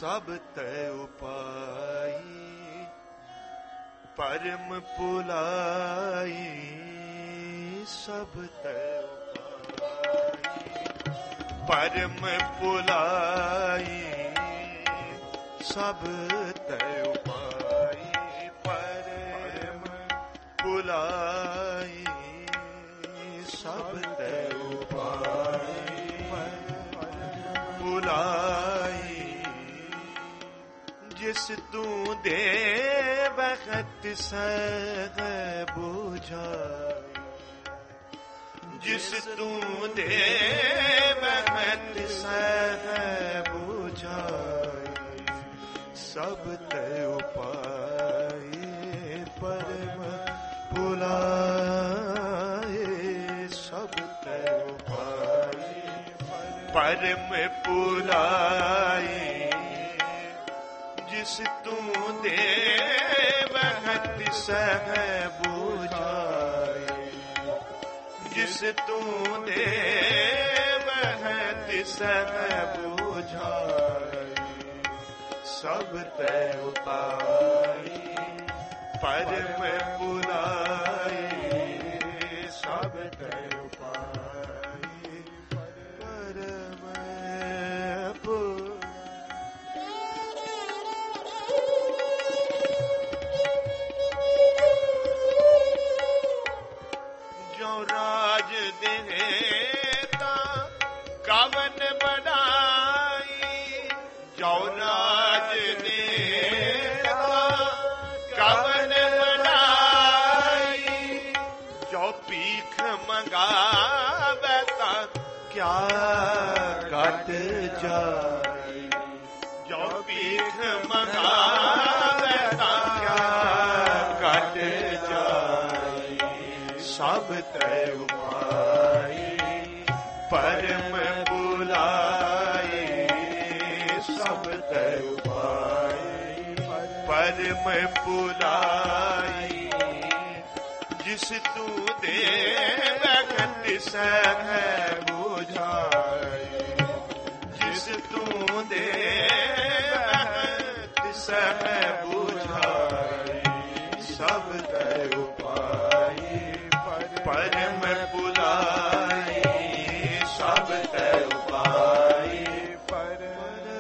ਸਭ ਤੈ ਉਪਾਈ, ਪਰਮ ਪੁਲਾਈ ਸਭ ਤੈ ਉਪਾਈ, ਪਰਮ ਪੁਲਾਈ ਸਭ ਤੈ ਉਪਾਈ, ਪਰਮ ਪੁਲਾਈ ਸਭ ਤੈ ਉਪਾਈ, ਪੁਲਾਈ ਜਿਸ ਤੂੰ ਦੇ ਵਖਤ ਸਹਿ ਬੁਝਾਈ, ਜਿਸ ਤੂੰ ਦੇ ਵਖਤ ਸਹਿ ਬੁਝਾਈ, ਸਭ ਤੈ ਉਪਾਈ, ਪਰਮ ਪੁਲਾਏ ਸਭ ਤੈ ਉਪਾਈ, ਪਰਮ ਪੁਲਾਈ ਜਿਸ ਤੂੰ ਦੇ ਵਖਤ ਸਹਿ ਬੁਝਾਈ, ਜਿਸ ਤੂੰ ਦੇ ਵਖਤ ਸਹਿ ਬੁਝਾਈ, ਸਭ ਤੈ ਉਪਾਈ, ਪਰਮ ਪੁਲਾਈ ਸਭ ਤੈ ਉਪਾਈ, ਪਰਮ ਜੋ ਰਾਜ ਦੇਤਾ ਕਵਨ ਬੜਾਈ, ਜੋ ਰਾਜ ਦੇਤਾ ਕਵਨ ਬੜਾਈ, ਜੋ ਭੀਖ ਮੰਗਾਵੇ ਤਾਂ ਕਿਆ ਘਟ ਜਾਈ, ਜੋ ਭੀਖ ਮੰਗਾਵੇ ਤਾਂ ਕਿਆ ਘਟ ਜਾਈ, ਸਭ ਤੈ ਉਪਾਈ, ਪਰਮ ਪੁਲਾਈ ਸਭ ਤੈ ਉਪਾਈ, ਪਰਮ ਪੁਲਾਈ ਜਿਸ ਤੂੰ ਦੇ ਵਖਤ ਸਹਿ ਬੁਝਾਈ, ਜਿਸ ਤੂੰ ਦੇ ਵਖਤ ਸਹਿ ਬੁਝਾਈ, ਸਭ ਤੈ ਉਪਾਈ, ਪਰਮ ਪੁਲਾਈ ਸਭ ਤੈ ਉਪਾਈ, ਪਰਮ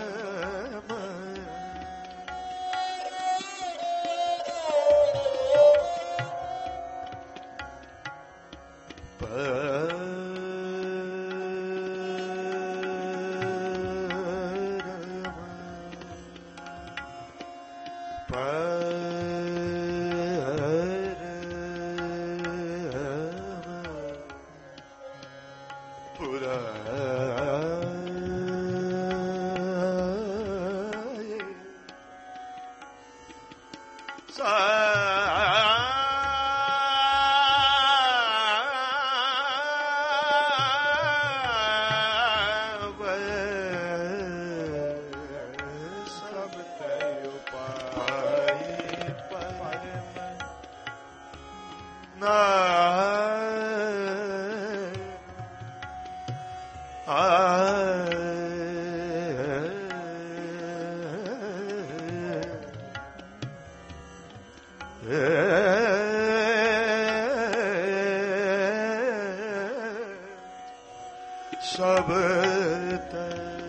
ਸਭ ਤੈ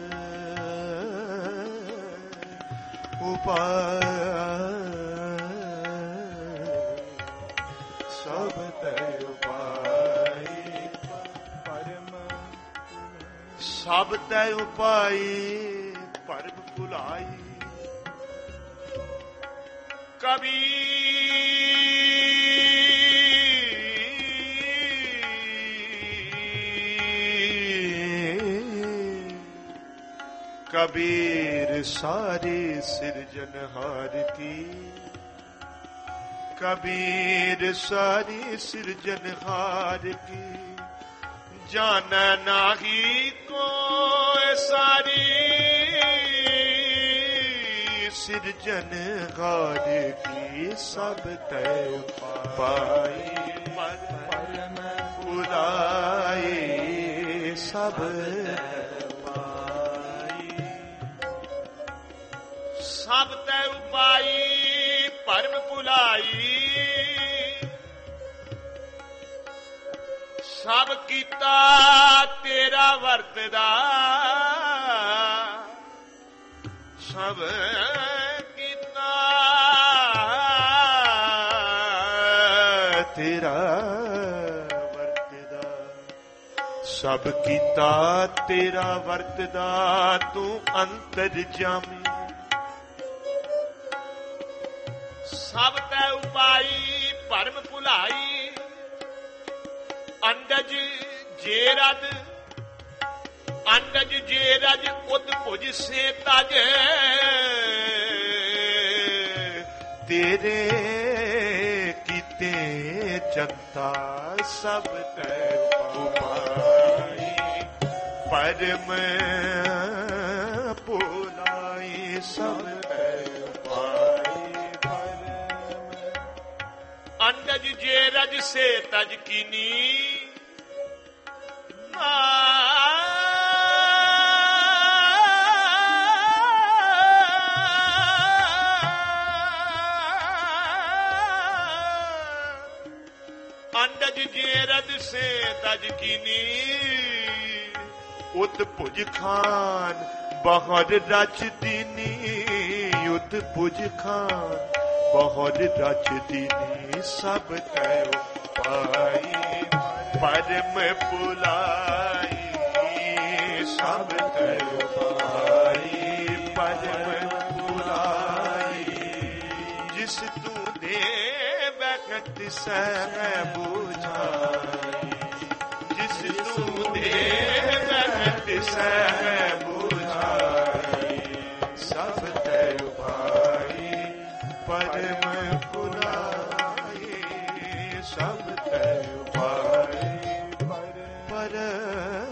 ਉਪਾਈ, ਸਭ ਤੈ ਉਪਾਈ, ਪਰਮ ਸਭ ਤੈ ਉਪਾਈ, ਪਰਮ ਭੁਲਾਈ कबीर सारी सिरजनहार की, कबीर सारी सिरजनहार की, जाना नाही को सारी सिरजनहार की, सब तै पाई परम पुराई सब सब तै उपाई परम भुलाई, सब कीता तेरा वरतदा, सब कीता तेरा वरतदा, सब कीता तेरा वरतदा, तू अंतरजामी, सब तै उपाई परम भुलाई, अंडज जे रज, अंडज जे रज उद भुज से तज, तेरे कीते जगता सब तै उपाई परम भुलाई, सब तै उपाई परम। अंडज जे रज से तज कीनी, अंडज जे रज से तज कीनी, उत भुज खान बहुत रच दीनी, उत भुज खान बहुत रच दीनी, सब तै उपाई परम भुलाई, सब तै उपाई परम भुलाई, जिस तू दे वक्त सह बुझाई, जिस तू दे वक्त सह बुझाई, सब तै उपाई परम भुलाई, सब तै उपाई परम।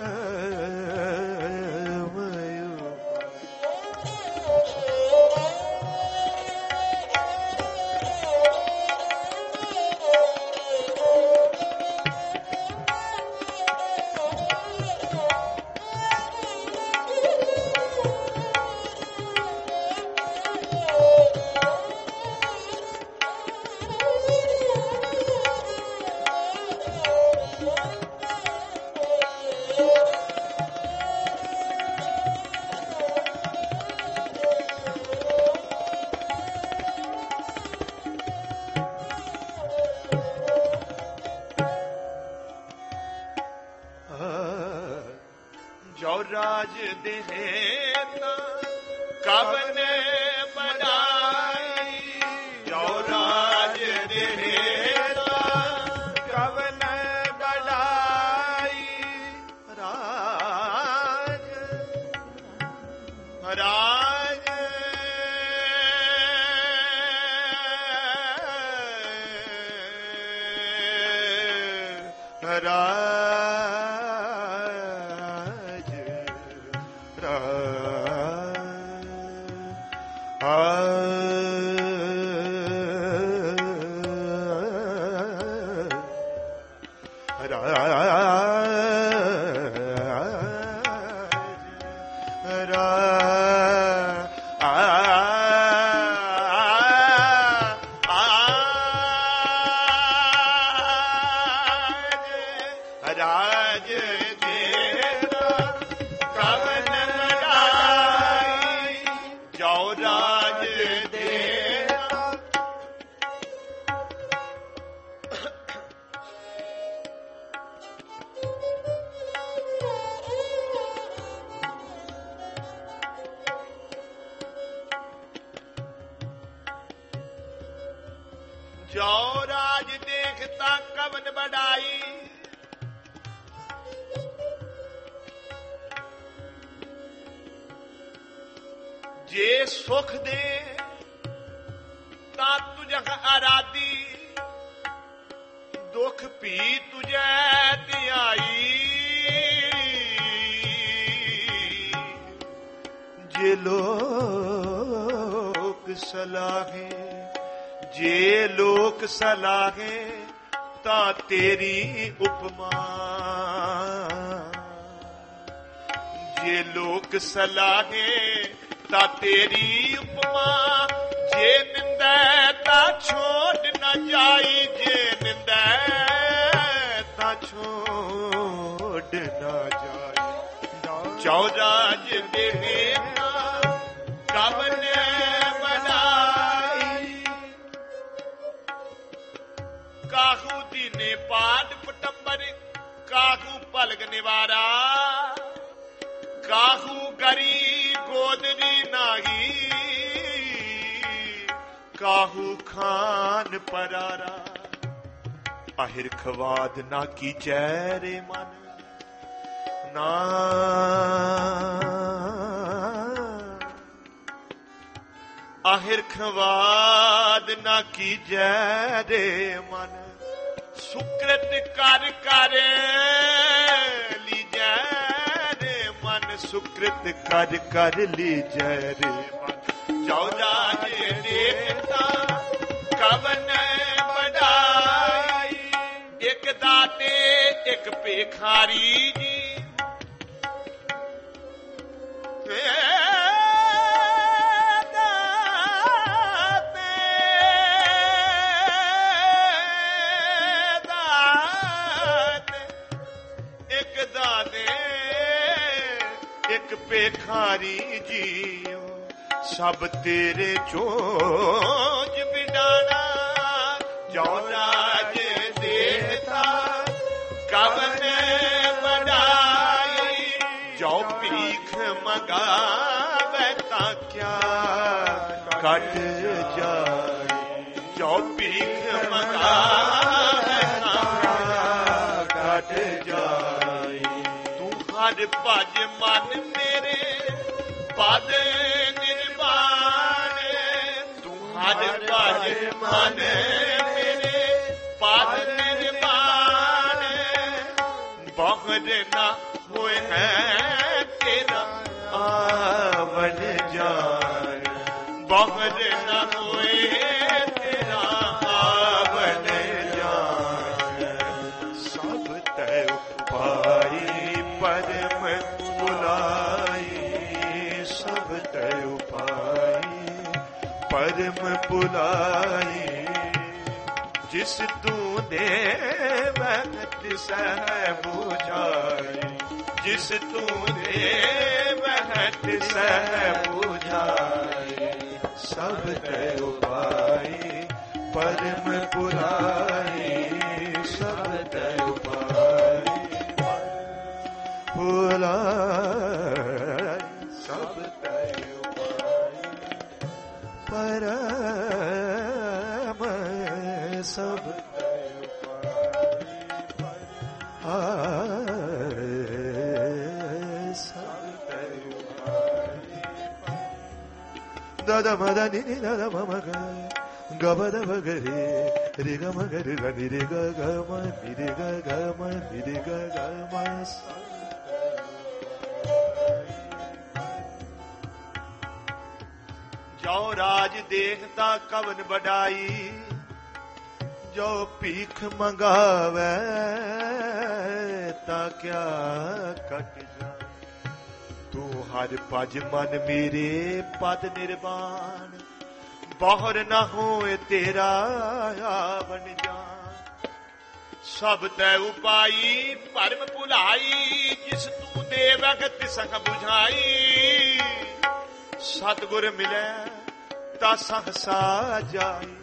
जो राज देता कवन बनाई, जो राज देता कवन बनाई, राज राज जो राज देखता कवन बढ़ाई, जे सुख दे ता तुझ आराधी, दुख भी तुझे दियाई, जे लोक सलाहे, जे लोक सलाहे ता तेरी उपमा, जे लोक सलाहे ਤਾ ਤੇਰੀ ਉਪਮਾ, ਜੇ ਨਿੰਦੈ ਤਾ ਛੋੜ ਨਾ ਜਾਈ, ਜੇ ਨਿੰਦੈ ਤਾ ਛੋੜ ਨਾ ਜਾਈ। ਚੌ ਰਾਜ ਦੇ ਨੇਤਾ ਕਵਨ ਬਨਾਈ, ਕਾਹੂ ਦੀਨੇ ਪਾਟ ਪਟੰਬਰ, ਕਾਹੂ ਪਲਗ ਨਿਵਾਰਾ, ਕਾਹੂ ਗਰੀ ਗੋਦਰੀ ਨਾਹੀ, ਕਾਹੂ ਖਾਨ ਪਰਾਰਾ। ਆਹਿਰ ਖਵਾਦ ਨਾ ਕੀਚੈ ਰੇ ਮਨ, ਨਾ ਆਹਿਰ ਖਵਾਦ ਨਾ ਕੀਜੈ ਰੇ ਮਨ, ਸੁਕ੍ਰਿਤ ਕਰ ਕਰ ਲੀਜੈ ਰੇ ਮਨ, ਸੁਕ੍ਰਿਤ ਕਰ ਕਰ ਲੀਜੈ ਰੇ ਮਨ। ਜੋ ਰਾਜ ਦੇਤਾ ਕਵਨ ਬੜਾਈ, ਇੱਕ ਦਾਤੇ ਇੱਕ ਭੇਖਾਰੀ ਜੀ, ਭੇਖਾਰੀ ਜੀਓ, ਸਭ ਤੇਰੇ ਚੋਜ ਬਿਡਾਣਾ। ਜੋ ਰਾਜ ਦੇਤਾ ਕਵਨ ਬੜਾਈ, ਜੋ ਭੀਖ ਮੰਗਾਵੇ ਤਾਂ ਕਿਆ ਕੱਟ ਜਾਏ, ਜੋ ਭੀਖ ਮੰਗਾਵੇ ਤਾਂ ਕੱਟ ਜਾਏ। ਤੂੰ ਹਰ ਭਜ ਮਨ ਮੇਰੇ ਪਦ ਨਿਰਵਾਣ, ਤੂੰ ਹਰ ਭਜ ਮਨ ਮੇਰੇ ਪਦ ਨਿਰਵਾਣ। ਬਹੁਰ ਨਾ ਹੋਏ ਹੈ ਤੇਰਾ ਆਵਣ ਜਾਣ, ਬਹੁਰ ਨਾ ਹੋਏ ਤੇਰਾ ਆਵਣ ਜਾਣ। ਸਭ ਤੈ ਉਪਾਈ ਪਰਮ ਪੁਲਾਈ, ਸਭ ਤੈ ਉਪਾਈ ਪਰਮ ਪੁਲਾਈ। ਜਿਸ ਤੂੰ ਦੇਵੈ ਤਿਸੈ ਬੁਝਾਈ, ਜਿਸ ਤੂੰ ਦੇਵੈ ਤਿਸੈ ਬੁਝਾਈ। ਸਭ ਤੈ ਉਪਾਈ ਪਰਮ ਪੁਲਾਈ, ਸਭ ਤੈ ਉਪਾਈ ਪੁਲਾਈ, ਸਭ ਤੈ ਉਪਾਈ ਪਰਮ, ਸਭ ਤੈ ਉਪਾਈ ਸਭ ਤੈ ਉਪਾਈ। ਦਾਦਾ ਮਦਾ ਨੀ ਨੀ ਦਾਦਾ ਮਮ ਗ ਗ ਬ ਦ ਬ ਗ ਰੇ ਰੇ ਗ ਮ ਗ ਰੇ ਗ ਨੀ ਰੇ ਗ ਗ ਮ ਨੀ ਰੇ ਗ ਗ ਮ ਨੀ ਰੇ ਗ ਗ ਮ। ਜੋ ਰਾਜ ਦੇਖਤਾ ਕਵਨ ਬੜਾਈ, ਜੋ ਭੀਖ ਮੰਗਾਵੇ ਤਾਂ ਕਿਆ ਕੱਟ ਜਾਏ। ਤੂੰ ਹਰ ਭਜ ਮਨ ਮੇਰੇ ਪਦ ਨਿਰਵਾਣ, ਬਹੁਰ ਨਾ ਹੋਏ ਤੇਰਾ ਆਵਣ ਜਾਣ। ਸਭ ਤੈ ਉਪਾਈ ਪਰਮ ਭੁਲਾਈ, ਜਿਸ ਤੂੰ ਦੇਵੈ ਤਿਸਹਿ ਬੁਝਾਈ। ਸਤਿਗੁਰ ਮਿਲੈ ਤਾ ਸਹਸਾ ਜਾਈ,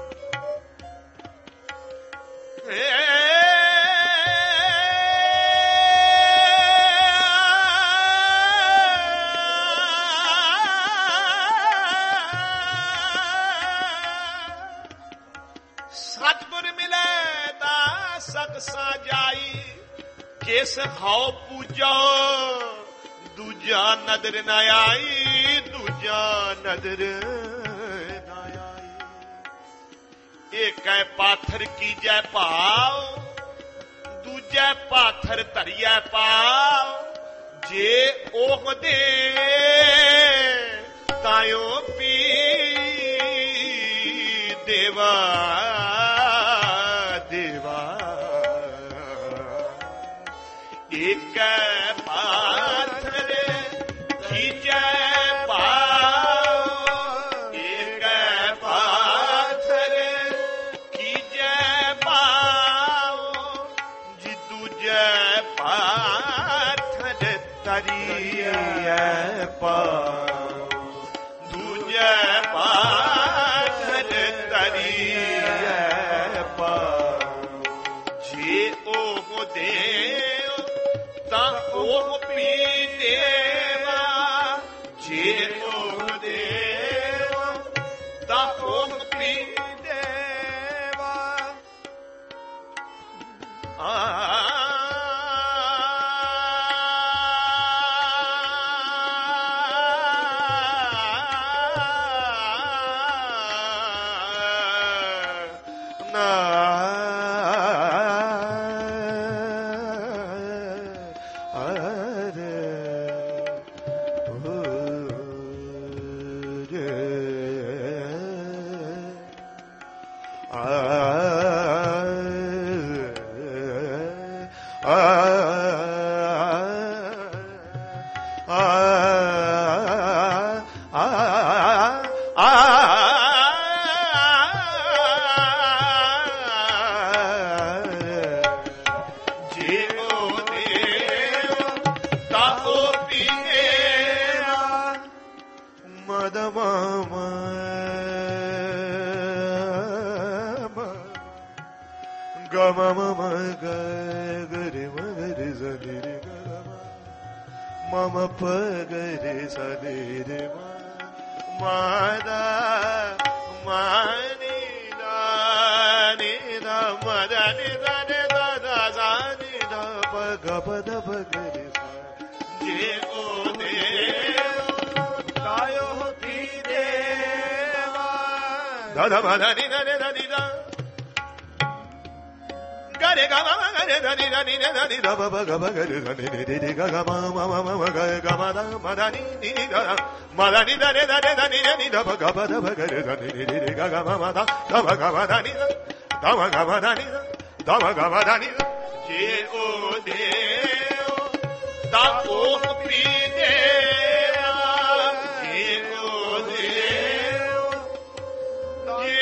ਸਤਿਗੁਰ ਮਿਲੈ ਤਾ ਸਹਸਾ ਜਾਈ। ਜਿਸ ਹਉ ਪੂਜੋ ਦੂਜਾ ਨਦਰ ਨਾ ਆਈ, ਦੂਜਾ ਨਦਰ ਨਾ ਆਈ। ਏਕੈ ਪਾਥਰ ਕੀਜੈ ਭਾਵ, ਦੂਜੈ ਪਾਥਰ ਧਰਿਐ ਪਾਵ। ਜੇ ਉਹ ਦੇ ਤਾਇਓ ਪੀ ਦੇਵਾ ਦੇਵਾ। ਏਕੈ ਪਾਥਰ ਕੀਜੈ ਭਾਵ, पाओ दूजे पाधर तरिए पाओ जे ओह देव ता ओह पी देवा जे ओह देव ता ओह पी देवा मम पगरे सदरे मादा मानी दानी दा मदनी दानी दादा जानी दा पग पद पगरे जे ओ देव तायो पी देवा दादा मदनी दानी दानी दा गरे गा मा गरे धनी धनी धनी ध ब ब ग ब गरे धनी रे रे ग ग मा मा मा मा ग ग मा दा मा दा नि नि ध मा दा नि ध रे ध रे ध नि रे नि ध ब ग ब ध ब गरे धनी रे रे ग ग मा मा दा ध ब ग मा दा नि ध ब ग मा दा नि ध ब ग मा दा नि जे ओ देव ता ओ पी देवा जे ओ देव जे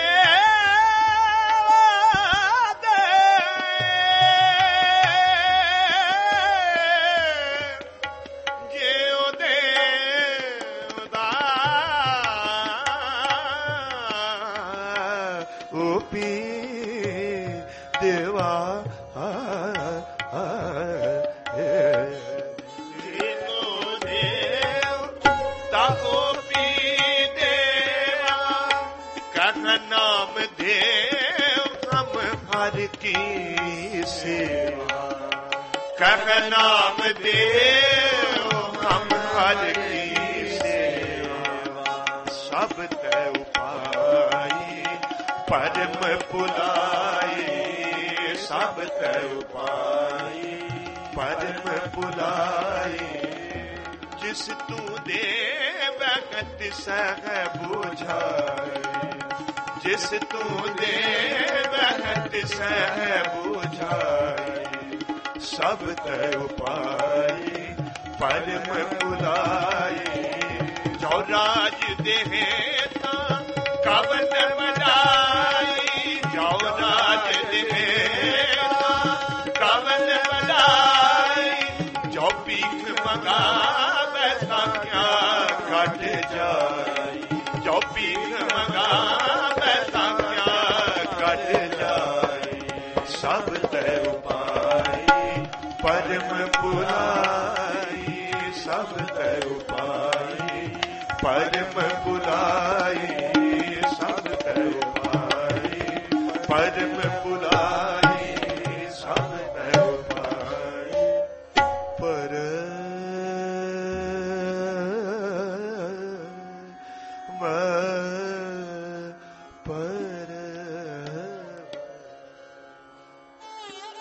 की सेवा कर नाम देव हम हर की सेवा सब तय उपाई परम पुलाई सब तय उपाई परम पुलाई जिस तू दे भगत सह बुझाए जिस तू दे भगत सह बुझाए सब तय उपाय परम पुलाई जो राज देता कवन बड़ाई जो राज देता कवन बड़ाई जो पीठ मंगा बैठा क्या कट जाए जो पीठ मंगा सब तय उपाय परम पुलाई सब तय उपाय परम पुलाई सब तय उपाय परम